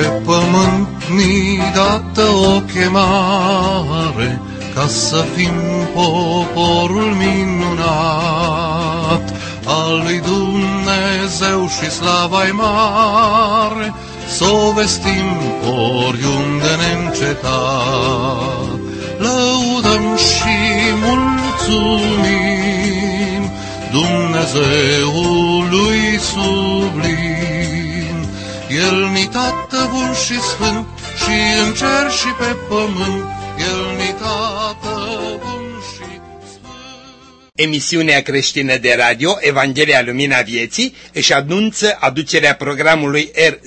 Pe pământ ni dată o chemare, ca să fim poporul minunat al lui Dumnezeu și slava-i mare, s-o vestim oriunde neîncetat. Lăudăm și mulțumim Dumnezeului sublim. El-ni Tată bun și sfânt, și în cer și pe pământ, El-ni Tată bun și sfânt. Emisiunea creștină de radio Evanghelia Lumina Vieții își anunță aducerea programului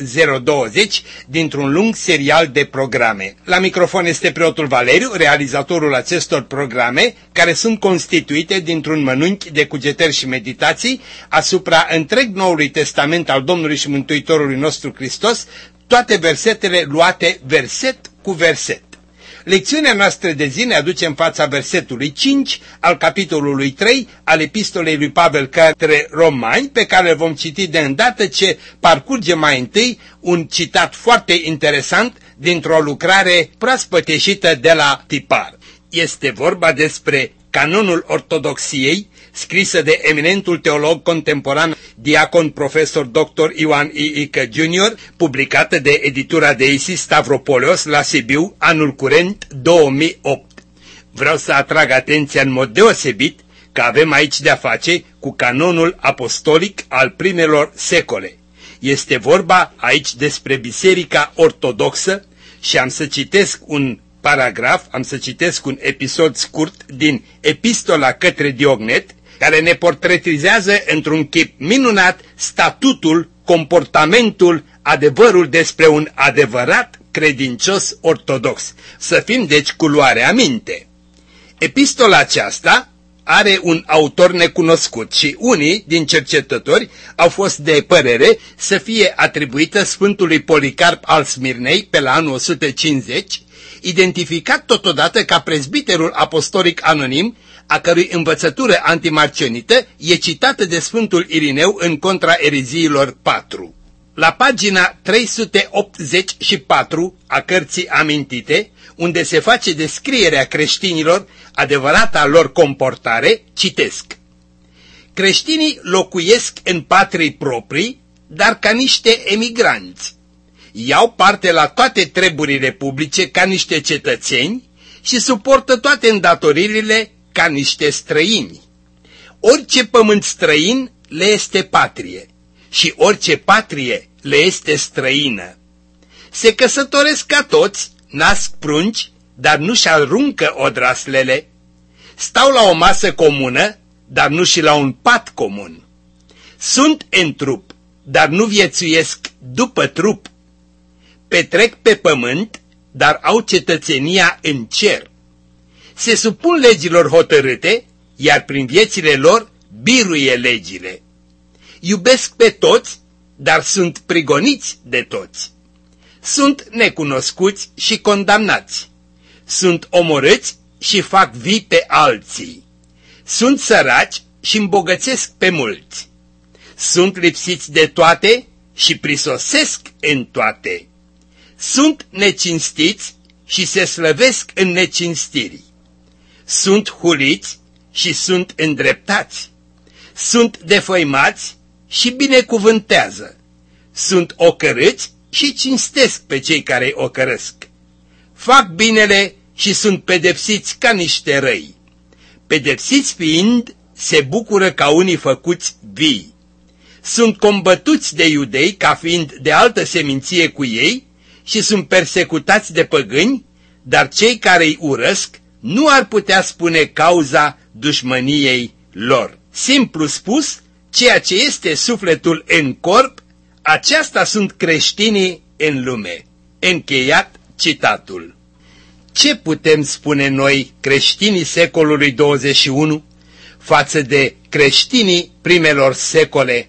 R020 dintr-un lung serial de programe. La microfon este preotul Valeriu, realizatorul acestor programe, care sunt constituite dintr-un mănunchi de cugetări și meditații asupra întreg Noului Testament al Domnului și Mântuitorului nostru Hristos, toate versetele luate verset cu verset. Lecțiunea noastră de zi ne aduce în fața versetului 5 al capitolului 3 al epistolei lui Pavel către Romani, pe care îl vom citi de îndată ce parcurge mai întâi un citat foarte interesant dintr-o lucrare proaspăt ieșită de la tipar. Este vorba despre canonul ortodoxiei, scrisă de eminentul teolog contemporan, diacon profesor dr. Ioan Iică Jr., publicată de editura de Isis Stavropolios la Sibiu, anul curent 2008. Vreau să atrag atenția în mod deosebit că avem aici de-a face cu canonul apostolic al primelor secole. Este vorba aici despre Biserica Ortodoxă și am să citesc un paragraf, am să citesc un episod scurt din Epistola către Diognet, care ne portretizează într-un chip minunat statutul, comportamentul, adevărul despre un adevărat credincios ortodox. Să fim deci cu luarea minte. Epistola aceasta are un autor necunoscut și unii din cercetători au fost de părere să fie atribuită Sfântului Policarp al Smirnei pe la anul 150, identificat totodată ca prezbiterul apostolic anonim, a cărui învățătură antimarcionită e citată de Sfântul Irineu în contra eriziilor 4. La pagina 384 a cărții amintite, unde se face descrierea creștinilor, adevărata lor comportare, citesc: creștinii locuiesc în patrii proprii, dar ca niște emigranți. Iau parte la toate treburile publice ca niște cetățeni și suportă toate îndatoririle ca niște străini. Orice pământ străin le este patrie și orice patrie le este străină. Se căsătoresc ca toți, nasc prunci, dar nu-și aruncă odraslele. Stau la o masă comună, dar nu și la un pat comun. Sunt în trup, dar nu viețuiesc după trup. Petrec pe pământ, dar au cetățenia în cer. Se supun legilor hotărâte, iar prin viețile lor biruie legile. Iubesc pe toți, dar sunt prigoniți de toți. Sunt necunoscuți și condamnați. Sunt omorâți și fac vii pe alții. Sunt săraci și îmbogățesc pe mulți. Sunt lipsiți de toate și prisosesc în toate. Sunt necinstiți și se slăvesc în necinstiri. Sunt huliți și sunt îndreptați. Sunt defăimați și binecuvântează. Sunt ocărâți și cinstesc pe cei care îi ocărăsc. Fac binele și sunt pedepsiți ca niște răi. Pedepsiți fiind, se bucură ca unii făcuți vii. Sunt combătuți de iudei ca fiind de altă seminție cu ei și sunt persecutați de păgâni, dar cei care îi urăsc nu ar putea spune cauza dușmăniei lor. Simplu spus, ceea ce este sufletul în corp, aceasta sunt creștinii în lume. Încheiat citatul. Ce putem spune noi, creștinii secolului 21, față de creștinii primelor secole?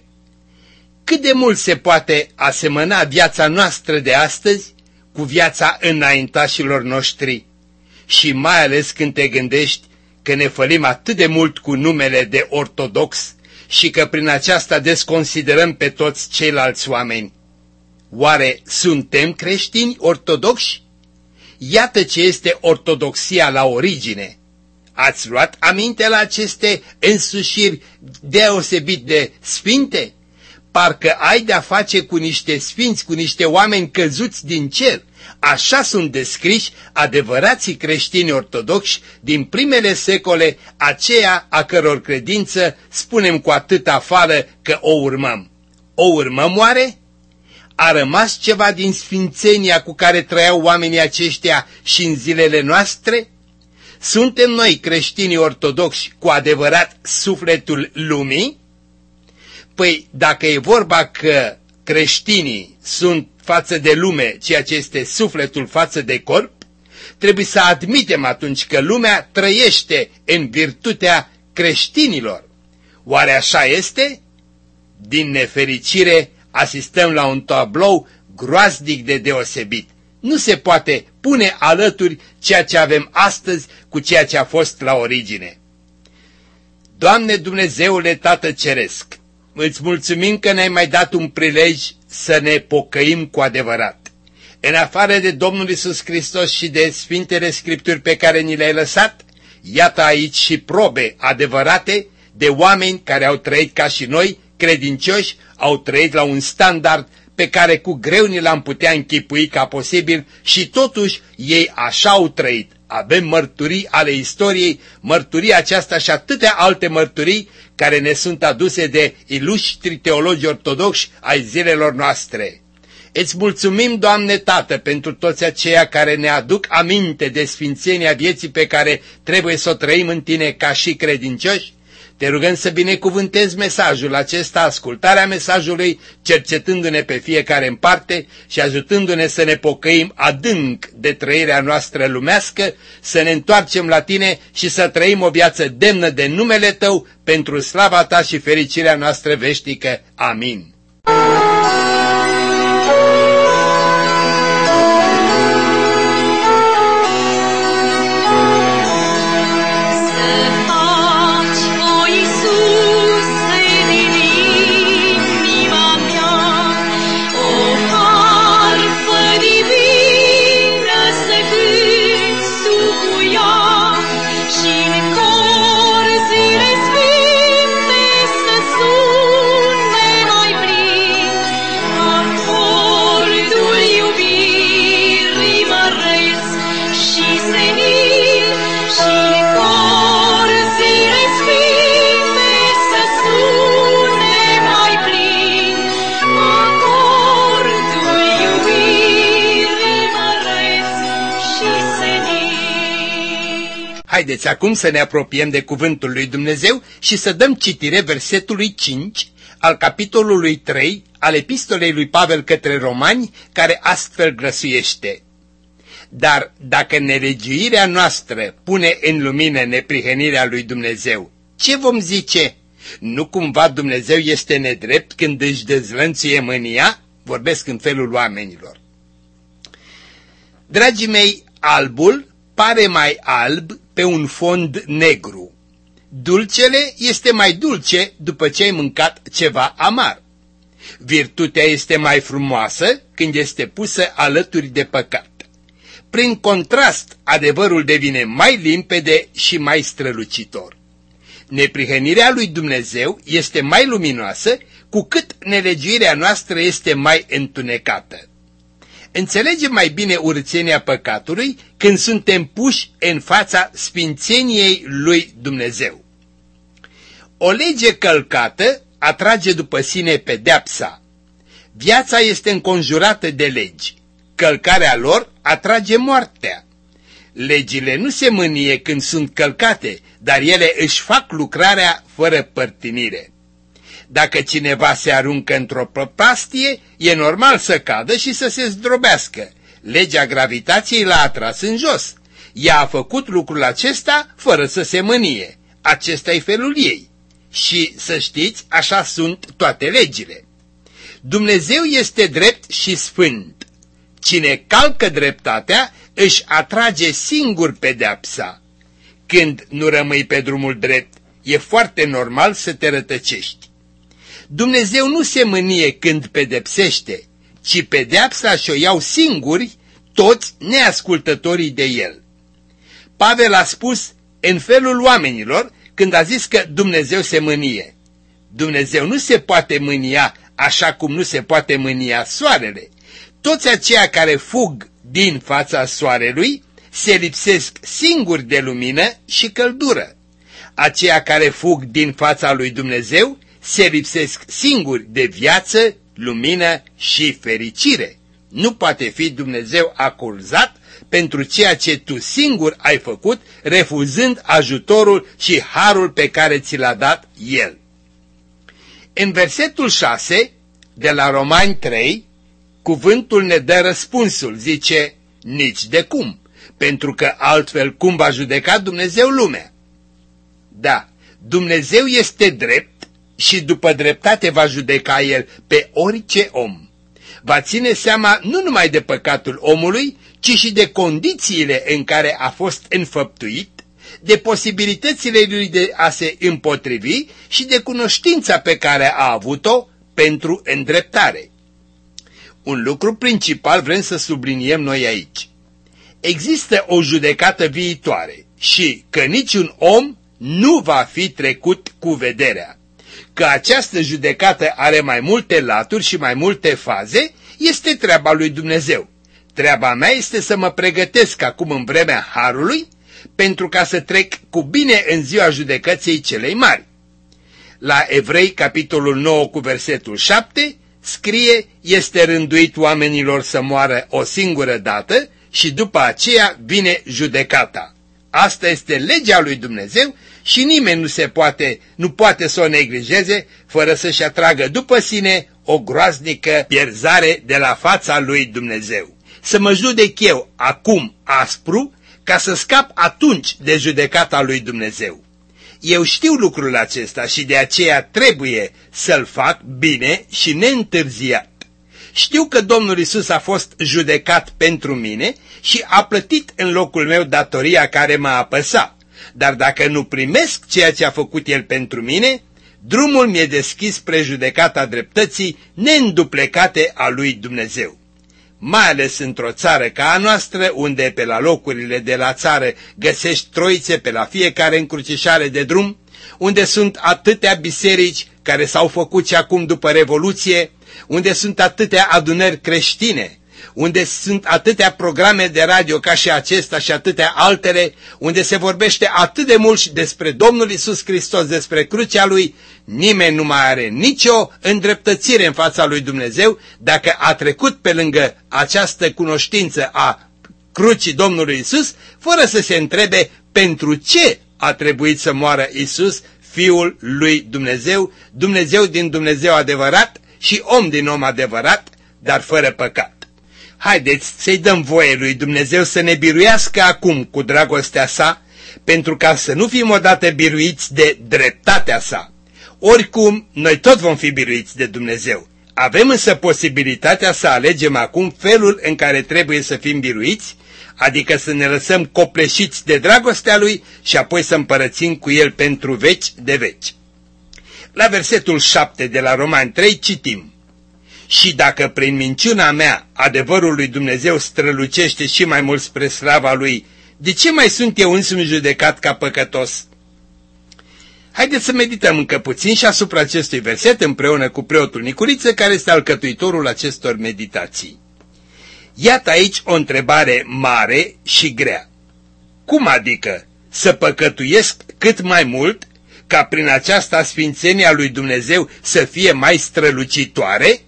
Cât de mult se poate asemăna viața noastră de astăzi cu viața înaintașilor noștri? Și mai ales când te gândești că ne fălim atât de mult cu numele de ortodox și că prin aceasta desconsiderăm pe toți ceilalți oameni. Oare suntem creștini ortodoxi? Iată ce este ortodoxia la origine. Ați luat aminte la aceste însușiri deosebit de sfinte? Parcă ai de-a face cu niște sfinți, cu niște oameni căzuți din cer. Așa sunt descriși adevărații creștini ortodoxi din primele secole, aceea a căror credință spunem cu atâta fală că o urmăm. O urmăm oare? A rămas ceva din sfințenia cu care trăiau oamenii aceștia și în zilele noastre? Suntem noi creștinii ortodoxi cu adevărat sufletul lumii? Păi dacă e vorba că creștinii sunt față de lume ceea ce este sufletul față de corp, trebuie să admitem atunci că lumea trăiește în virtutea creștinilor. Oare așa este? Din nefericire asistăm la un tablou groaznic de deosebit. Nu se poate pune alături ceea ce avem astăzi cu ceea ce a fost la origine. Doamne Dumnezeule Tată Ceresc, îți mulțumim că ne-ai mai dat un prilej să ne pocăim cu adevărat. În afară de Domnul Iisus Hristos și de Sfintele Scripturi pe care ni le-ai lăsat, iată aici și probe adevărate de oameni care au trăit ca și noi, credincioși, au trăit la un standard pe care cu greu ni l-am putea închipui ca posibil și totuși ei așa au trăit. Avem mărturii ale istoriei, mărturii aceasta și atâtea alte mărturii care ne sunt aduse de iluștri teologi ortodoxi ai zilelor noastre. Îți mulțumim, Doamne Tată, pentru toți aceia care ne aduc aminte de sfințenia vieții pe care trebuie să o trăim în Tine ca și credincioși. Te rugăm să binecuvântezi mesajul acesta, ascultarea mesajului, cercetându-ne pe fiecare în parte și ajutându-ne să ne pocăim adânc de trăirea noastră lumească, să ne întoarcem la Tine și să trăim o viață demnă de numele Tău pentru slava Ta și fericirea noastră veșnică. Amin. Haideți acum să ne apropiem de cuvântul lui Dumnezeu și să dăm citire versetului 5 al capitolului 3 al epistolei lui Pavel către Romani, care astfel grăsuiește: Dar dacă nelegiuirea noastră pune în lumină neprihănirea lui Dumnezeu, ce vom zice? Nu cumva Dumnezeu este nedrept când își dezlănțuie mânia? Vorbesc în felul oamenilor. Dragii mei, albul pare mai alb pe un fond negru. Dulcele este mai dulce după ce ai mâncat ceva amar. Virtutea este mai frumoasă când este pusă alături de păcat. Prin contrast, adevărul devine mai limpede și mai strălucitor. Neprihănirea lui Dumnezeu este mai luminoasă cu cât nelegiuirea noastră este mai întunecată. Înțelegem mai bine urățenia păcatului când suntem puși în fața sfințeniei lui Dumnezeu. O lege călcată atrage după sine pedeapsa. Viața este înconjurată de legi. Călcarea lor atrage moartea. Legile nu se mânie când sunt călcate, dar ele își fac lucrarea fără părtinire. Dacă cineva se aruncă într-o prăpastie, e normal să cadă și să se zdrobească. Legea gravitației l-a atras în jos. Ea a făcut lucrul acesta fără să se mânie. Acesta e felul ei. Și, să știți, așa sunt toate legile. Dumnezeu este drept și sfânt. Cine calcă dreptatea își atrage singur pedeapsa. Când nu rămâi pe drumul drept, e foarte normal să te rătăcești. Dumnezeu nu se mânie când pedepsește, ci pedeapsa și-o iau singuri toți neascultătorii de el. Pavel a spus în felul oamenilor când a zis că Dumnezeu se mânie. Dumnezeu nu se poate mânia așa cum nu se poate mânia soarele. Toți aceia care fug din fața soarelui se lipsesc singuri de lumină și căldură. Aceia care fug din fața lui Dumnezeu se lipsesc singuri de viață, lumină și fericire. Nu poate fi Dumnezeu acuzat pentru ceea ce tu singur ai făcut, refuzând ajutorul și harul pe care ți l-a dat El. În versetul 6 de la Romani 3, cuvântul ne dă răspunsul, zice, nici de cum, pentru că altfel cum va judeca Dumnezeu lumea? Da, Dumnezeu este drept și după dreptate va judeca El pe orice om. Va ține seama nu numai de păcatul omului, ci și de condițiile în care a fost înfăptuit, de posibilitățile lui de a se împotrivi și de cunoștința pe care a avut-o pentru îndreptare. Un lucru principal vrem să subliniem noi aici. Există o judecată viitoare și că niciun om nu va fi trecut cu vederea. Că această judecată are mai multe laturi și mai multe faze, este treaba lui Dumnezeu. Treaba mea este să mă pregătesc acum în vremea harului, pentru ca să trec cu bine în ziua judecății celei mari. La Evrei, capitolul 9 cu versetul 7, scrie, este rânduit oamenilor să moară o singură dată și după aceea vine judecata. Asta este legea lui Dumnezeu și nimeni nu poate să o neglijeze fără să-și atragă după sine o groaznică pierzare de la fața lui Dumnezeu. Să mă judec eu acum aspru ca să scap atunci de judecata lui Dumnezeu. Eu știu lucrul acesta și de aceea trebuie să-l fac bine și neîntârziat. Știu că Domnul Iisus a fost judecat pentru mine și a plătit în locul meu datoria care m-a apăsat. Dar dacă nu primesc ceea ce a făcut El pentru mine, drumul mi-e deschis spre judecata dreptății neînduplecate a lui Dumnezeu. Mai ales într-o țară ca a noastră, unde pe la locurile de la țară găsești troițe pe la fiecare încrucișare de drum, unde sunt atâtea biserici care s-au făcut și acum după Revoluție, unde sunt atâtea adunări creștine, unde sunt atâtea programe de radio ca și acesta și atâtea altele, unde se vorbește atât de mult și despre Domnul Iisus Hristos, despre crucea Lui, nimeni nu mai are nicio îndreptățire în fața lui Dumnezeu dacă a trecut pe lângă această cunoștință a crucii Domnului Iisus, fără să se întrebe pentru ce a trebuit să moară Iisus, Fiul lui Dumnezeu, Dumnezeu din Dumnezeu adevărat și om din om adevărat, dar fără păcat. Haideți să-i dăm voie lui Dumnezeu să ne biruiască acum cu dragostea sa, pentru ca să nu fim odată biruiți de dreptatea sa. Oricum, noi tot vom fi biruiți de Dumnezeu. Avem însă posibilitatea să alegem acum felul în care trebuie să fim biruiți, adică să ne lăsăm copleșiți de dragostea Lui și apoi să împărățim cu El pentru veci de veci. La versetul 7 de la Romani 3 citim: și dacă prin minciuna mea adevărul lui Dumnezeu strălucește și mai mult spre slava Lui, de ce mai sunt eu însumi judecat ca păcătos? Haideți să medităm încă puțin și asupra acestui verset împreună cu preotul Nicuriță, care este alcătuitorul acestor meditații. Iată aici o întrebare mare și grea. Cum adică să păcătuiesc cât mai mult, ca prin aceasta sfințenia lui Dumnezeu să fie mai strălucitoare?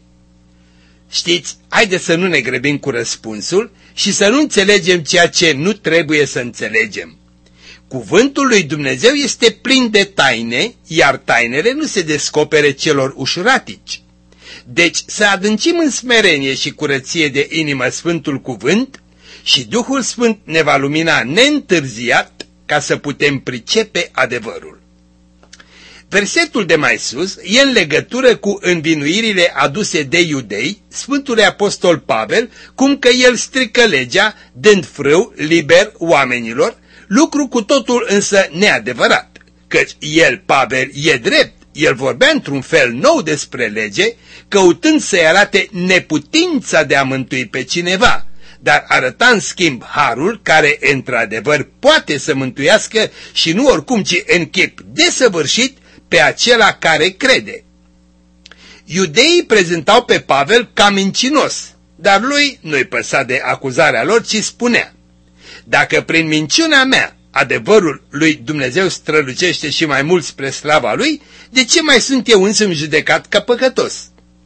Știți, haideți să nu ne grăbim cu răspunsul și să nu înțelegem ceea ce nu trebuie să înțelegem. Cuvântul lui Dumnezeu este plin de taine, iar tainele nu se descopere celor ușuratici. Deci să adâncim în smerenie și curăție de inimă Sfântul Cuvânt și Duhul Sfânt ne va lumina neîntârziat ca să putem pricepe adevărul. Versetul de mai sus e în legătură cu învinuirile aduse de iudei Sfântului Apostol Pavel, cum că el strică legea, dând frâu liber oamenilor, lucru cu totul însă neadevărat, căci el, Pavel, e drept, El vorbea într-un fel nou despre lege, căutând să-i arate neputința de a mântui pe cineva, dar arăta în schimb harul care într-adevăr poate să mântuiască și nu oricum, ci în chip desăvârșit pe acela care crede. Iudeii prezentau pe Pavel ca mincinos, dar lui nu-i păsa de acuzarea lor, ci spunea: dacă prin minciuna mea adevărul lui Dumnezeu strălucește și mai mult spre slava lui, de ce mai sunt eu însumi judecat ca păcătos?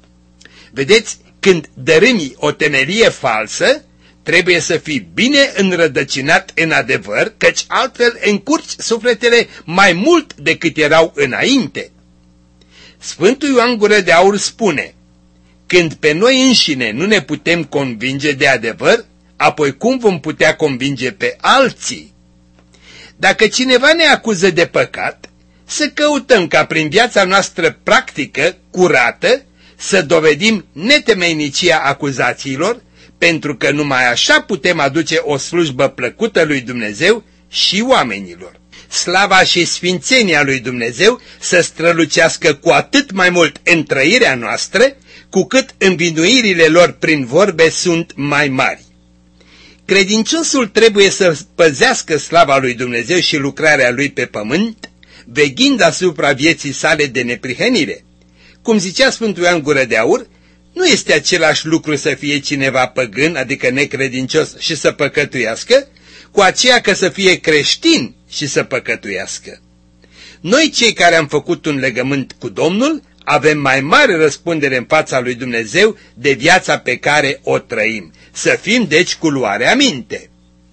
Vedeți, când dărâmi o temelie falsă, trebuie să fii bine înrădăcinat în adevăr, căci altfel încurci sufletele mai mult decât erau înainte. Sfântul Ioan Gură de Aur spune: când pe noi înșine nu ne putem convinge de adevăr, apoi cum vom putea convinge pe alții? Dacă cineva ne acuză de păcat, să căutăm ca prin viața noastră practică, curată, să dovedim netemeinicia acuzațiilor, pentru că numai așa putem aduce o slujbă plăcută lui Dumnezeu și oamenilor. Slava și sfințenia lui Dumnezeu să strălucească cu atât mai mult în trăirea noastră, cu cât învinuirile lor prin vorbe sunt mai mari. Credinciosul trebuie să păzească slava lui Dumnezeu și lucrarea lui pe pământ, veghind asupra vieții sale de neprihănire. Cum zicea Sfântul Ioan Gură de Aur, nu este același lucru să fie cineva păgân, adică necredincios, și să păcătuiască, cu aceea că să fie creștin și să păcătuiască. Noi, cei care am făcut un legământ cu Domnul, avem mai mare răspundere în fața lui Dumnezeu de viața pe care o trăim. Să fim deci cu luare aminte.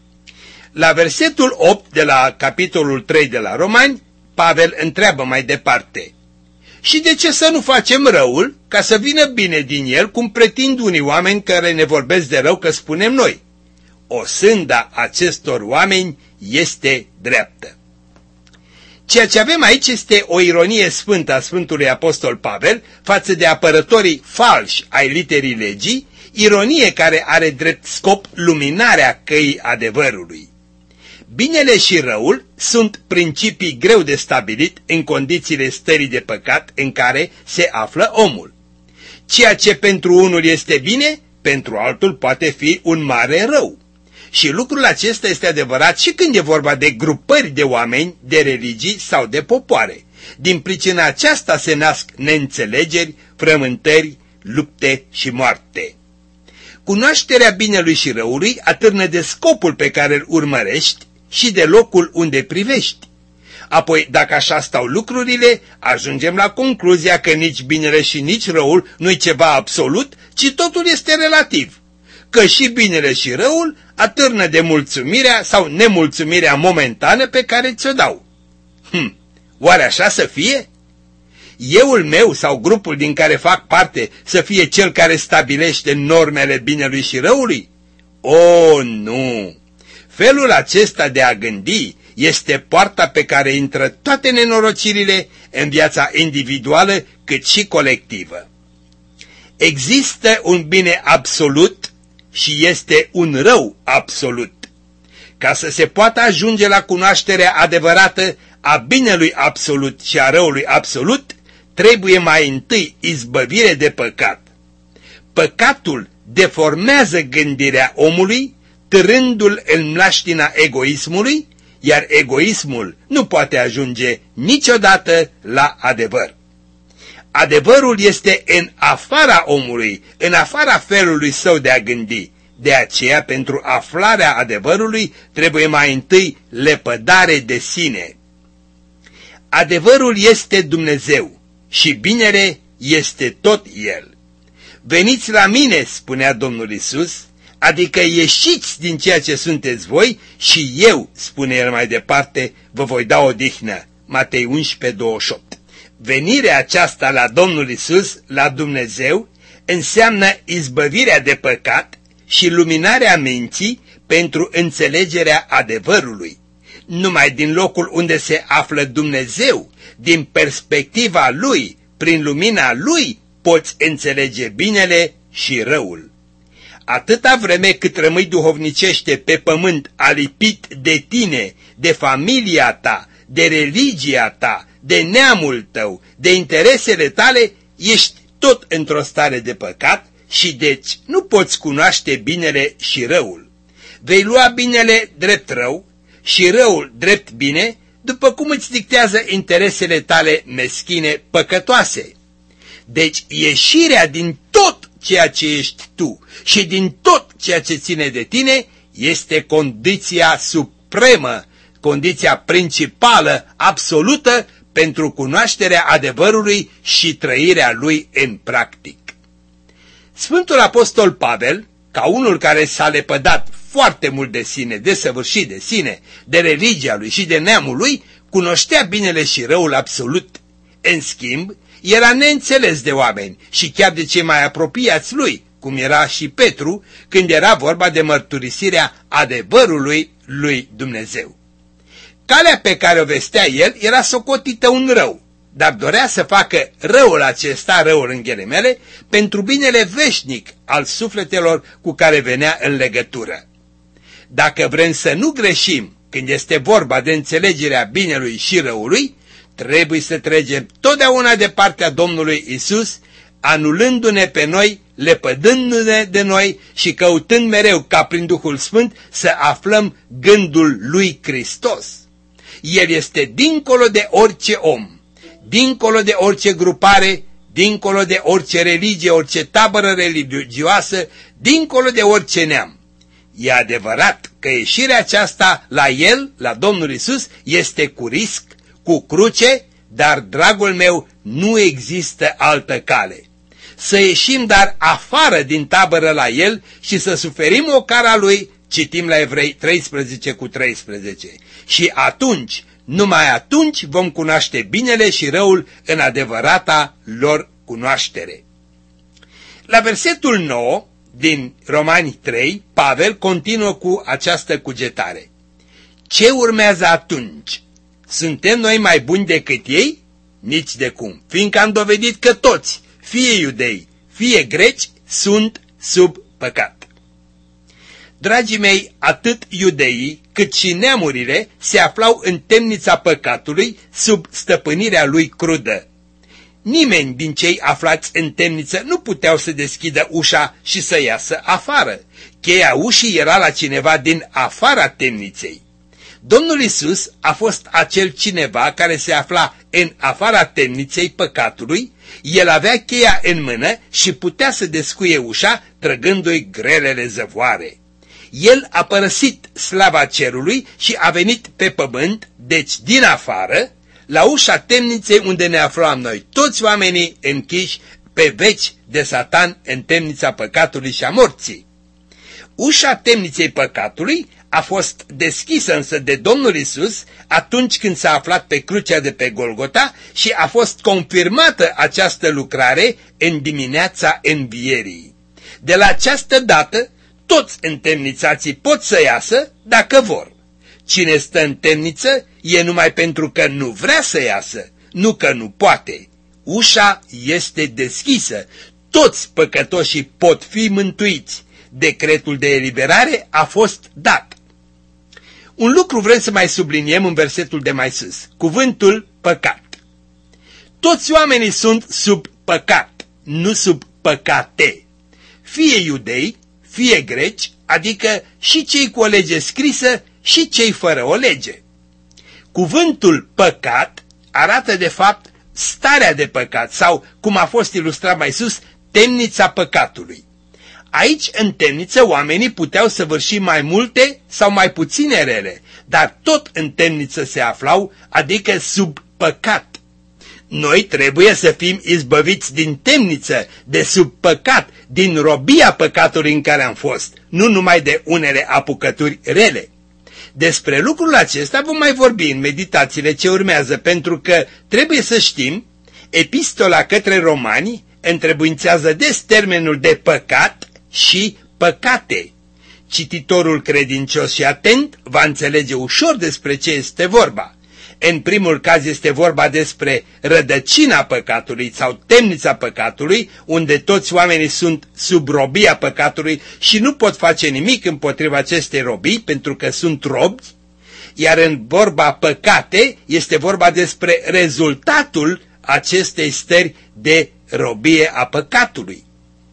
La versetul 8 de la capitolul 3 de la Romani, Pavel întreabă mai departe: și de ce să nu facem răul ca să vină bine din el, cum pretind unii oameni care ne vorbesc de rău că spunem noi? O sânda acestor oameni este dreaptă. Ceea ce avem aici este o ironie sfântă a Sfântului Apostol Pavel față de apărătorii falși ai literii legii, ironie care are drept scop luminarea căii adevărului. Binele și răul sunt principii greu de stabilit în condițiile stării de păcat în care se află omul. Ceea ce pentru unul este bine, pentru altul poate fi un mare rău. Și lucrul acesta este adevărat și când e vorba de grupări de oameni, de religii sau de popoare. Din pricina aceasta se nasc neînțelegeri, frământări, lupte și moarte. Cunoașterea binelui și răului atârnă de scopul pe care îl urmărești și de locul unde privești. Apoi, dacă așa stau lucrurile, ajungem la concluzia că nici binele și nici răul nu-i ceva absolut, ci totul este relativ. Că și binele și răul atârnă de mulțumirea sau nemulțumirea momentană pe care ți-o dau. Oare așa să fie? Euul meu sau grupul din care fac parte să fie cel care stabilește normele binelui și răului? O, nu! Felul acesta de a gândi este poarta pe care intră toate nenorocirile în viața individuală cât și colectivă. Există un bine absolut și este un rău absolut. Ca să se poată ajunge la cunoașterea adevărată a binelui absolut și a răului absolut, trebuie mai întâi izbăvire de păcat. Păcatul deformează gândirea omului, târându-l în mlaștina egoismului, iar egoismul nu poate ajunge niciodată la adevăr. Adevărul este în afara omului, în afara felului său de a gândi. De aceea, pentru aflarea adevărului, trebuie mai întâi lepădare de sine. Adevărul este Dumnezeu și binele este tot El. Veniți la mine, spunea Domnul Iisus, adică ieșiți din ceea ce sunteți voi și eu, spune El mai departe, vă voi da odihnă. Matei 11:28. Venirea aceasta la Domnul Iisus, la Dumnezeu, înseamnă izbăvirea de păcat și luminarea minții pentru înțelegerea adevărului. Numai din locul unde se află Dumnezeu, din perspectiva Lui, prin lumina Lui, poți înțelege binele și răul. Atâta vreme cât rămâi duhovnicește pe pământ alipit de tine, de familia ta, de religia ta, de neamul tău, de interesele tale, ești tot într-o stare de păcat și deci nu poți cunoaște binele și răul. Vei lua binele drept rău și răul drept bine, după cum îți dictează interesele tale meschine, păcătoase. Deci ieșirea din tot ceea ce ești tu și din tot ceea ce ține de tine este condiția supremă, condiția principală, absolută, pentru cunoașterea adevărului și trăirea lui în practic. Sfântul Apostol Pavel, ca unul care s-a lepădat foarte mult de sine, desăvârșit de sine, de religia lui și de neamul lui, cunoștea binele și răul absolut. În schimb, era neînțeles de oameni și chiar de cei mai apropiați lui, cum era și Petru, când era vorba de mărturisirea adevărului lui Dumnezeu. Calea pe care o vestea el era socotită un rău, dar dorea să facă răul acesta, răul în ghilimele, pentru binele veșnic al sufletelor cu care venea în legătură. Dacă vrem să nu greșim când este vorba de înțelegerea binelui și răului, trebuie să trecem totdeauna de partea Domnului Isus, anulându-ne pe noi, lepădându-ne de noi și căutând mereu ca prin Duhul Sfânt să aflăm gândul lui Hristos. El este dincolo de orice om, dincolo de orice grupare, dincolo de orice religie, orice tabără religioasă, dincolo de orice neam. E adevărat că ieșirea aceasta la El, la Domnul Isus, este cu risc, cu cruce, dar, dragul meu, nu există altă cale. Să ieșim dar afară din tabără la El și să suferim ocara Lui, citim la Evrei 13:13. Și atunci, numai atunci vom cunoaște binele și răul în adevărata lor cunoaștere. La versetul 9 din Romani 3, Pavel continuă cu această cugetare. Ce urmează atunci? Suntem noi mai buni decât ei? Nici de cum, fiindcă am dovedit că toți, fie iudei, fie greci, sunt sub păcat. Dragii mei, atât iudeii cât și neamurile se aflau în temnița păcatului sub stăpânirea lui crudă. Nimeni din cei aflați în temniță nu puteau să deschidă ușa și să iasă afară. Cheia ușii era la cineva din afara temniței. Domnul Isus a fost acel cineva care se afla în afara temniței păcatului, el avea cheia în mână și putea să descuie ușa trăgându-i grelele zăvoare. El a părăsit slava cerului și a venit pe pământ, deci din afară, la ușa temniței unde ne aflam noi, toți oamenii închiși pe veci de Satan în temnița păcatului și a morții. Ușa temniței păcatului a fost deschisă însă de Domnul Isus atunci când s-a aflat pe crucea de pe Golgota și a fost confirmată această lucrare în dimineața învierii. De la această dată, toți întemnițații pot să iasă dacă vor. Cine stă în temniță e numai pentru că nu vrea să iasă, nu că nu poate. Ușa este deschisă, toți păcătoșii pot fi mântuiți. Decretul de eliberare a fost dat. Un lucru vrem să mai subliniem în versetul de mai sus, cuvântul păcat. Toți oamenii sunt sub păcat, nu sub păcate. Fie iudei, fie greci, adică și cei cu o lege scrisă și cei fără o lege. Cuvântul păcat arată de fapt starea de păcat sau, cum a fost ilustrat mai sus, temnița păcatului. Aici, în temniță, oamenii puteau săvârși mai multe sau mai puține rele, dar tot în temniță se aflau, adică sub păcat. Noi trebuie să fim izbăviți din temniță, de sub păcat, din robia păcatului în care am fost, nu numai de unele apucături rele. Despre lucrul acesta vom mai vorbi în meditațiile ce urmează, pentru că trebuie să știm, epistola către romani întrebuințează des termenul de păcat și păcate. Cititorul credincios și atent va înțelege ușor despre ce este vorba. În primul caz este vorba despre rădăcina păcatului sau temnița păcatului, unde toți oamenii sunt sub robia păcatului și nu pot face nimic împotriva acestei robii pentru că sunt robi. iar în vorba păcate este vorba despre rezultatul acestei stări de robie a păcatului.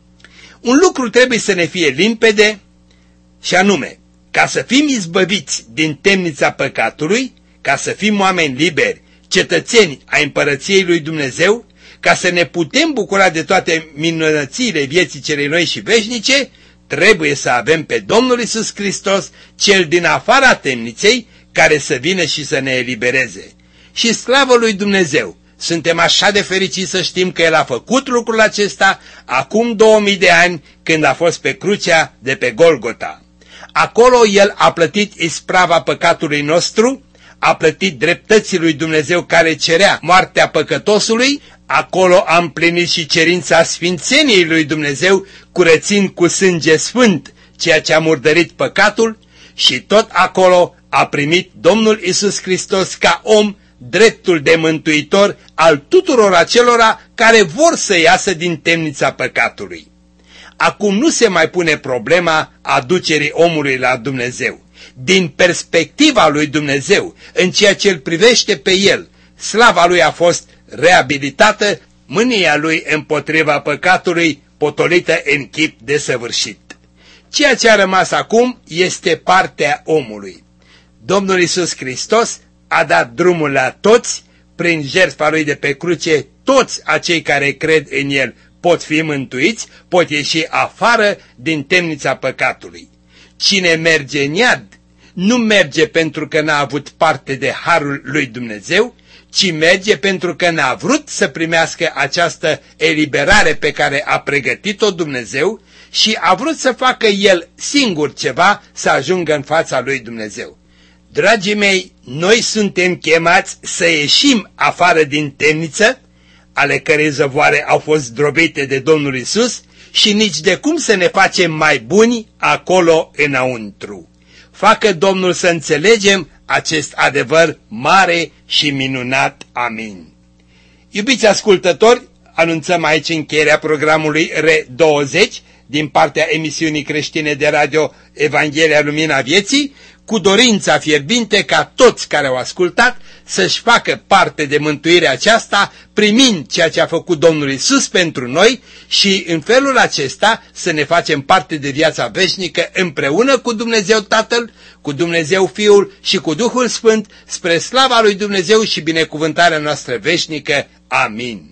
Un lucru trebuie să ne fie limpede și anume, ca să fim izbăviți din temnița păcatului, ca să fim oameni liberi, cetățeni ai împărăției lui Dumnezeu, ca să ne putem bucura de toate minunățile vieții celei noi și veșnice, trebuie să avem pe Domnul Iisus Hristos, cel din afara temniței, care să vină și să ne elibereze. Și slavă lui Dumnezeu! Suntem așa de fericiți să știm că El a făcut lucrul acesta acum 2000 de ani, când a fost pe crucea de pe Golgota. Acolo El a plătit isprava păcatului nostru, a plătit dreptății lui Dumnezeu care cerea moartea păcătosului, acolo a împlinit și cerința sfințeniei lui Dumnezeu, curățind cu sânge sfânt ceea ce a murdărit păcatul, și tot acolo a primit Domnul Iisus Hristos ca om dreptul de mântuitor al tuturor acelora care vor să iasă din temnița păcatului. Acum nu se mai pune problema aducerii omului la Dumnezeu. Din perspectiva lui Dumnezeu, în ceea ce îl privește pe el, slava lui a fost reabilitată, mânia lui împotriva păcatului potolită în chip desăvârșit. Ceea ce a rămas acum este partea omului. Domnul Iisus Hristos a dat drumul la toți, prin jertfa lui de pe cruce, toți acei care cred în el pot fi mântuiți, pot ieși afară din temnița păcatului. Cine merge în iad, nu merge pentru că n-a avut parte de harul lui Dumnezeu, ci merge pentru că n-a vrut să primească această eliberare pe care a pregătit-o Dumnezeu și a vrut să facă el singur ceva să ajungă în fața lui Dumnezeu. Dragii mei, noi suntem chemați să ieșim afară din temniță, ale cărei zăvoare au fost zdrobite de Domnul Iisus, și nici de cum să ne facem mai buni acolo înăuntru. Facă Domnul să înțelegem acest adevăr mare și minunat. Amin. Iubiți ascultători, anunțăm aici încheierea programului R20 din partea emisiunii creștine de radio Evanghelia Lumina Vieții, cu dorința fierbinte ca toți care au ascultat să-și facă parte de mântuirea aceasta, primind ceea ce a făcut Domnul Iisus pentru noi și în felul acesta să ne facem parte de viața veșnică împreună cu Dumnezeu Tatăl, cu Dumnezeu Fiul și cu Duhul Sfânt, spre slava lui Dumnezeu și binecuvântarea noastră veșnică. Amin.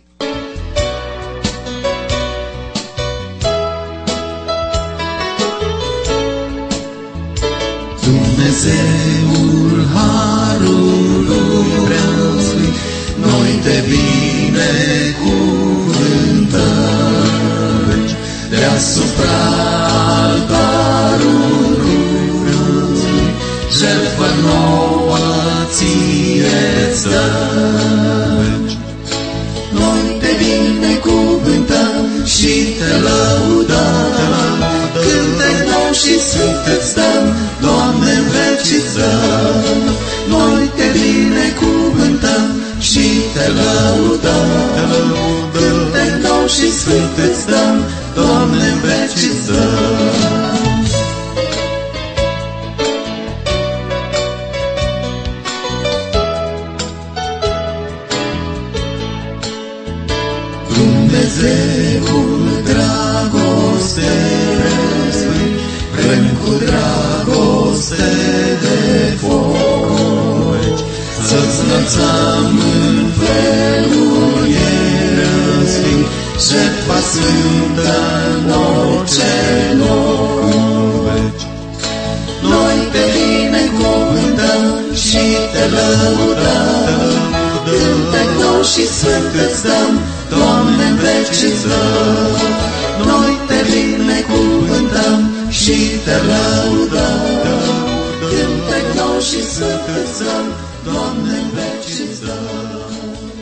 Dumnezeul harului preasfânt, noi te binecuvântăm, deasupra altarului preasfânt, jertfă nouă ție-ți dăm. Noi te binecuvântăm și te lăudăm, cântec nou și sfânt îți dăm, Doamne, în veci îți dăm. Noi te binecuvântăm și te lăudăm, cântec nou și sfânt îți dăm, Doamne, în veci îți dăm. Dumnezeul dragostei, vrem cu dragoste de foci, să-ți înălțăm în felul ierăsfânt, jertfa sfântă în orice loc. Noi te binecuvântăm și te lăudăm, cântec nou și sfânt îți dăm, Doamne, în veci îți dăm. Noi te binecuvântăm și te lăudăm, cântec nou și sfânt îți dăm, Doamne, în veci îți dăm.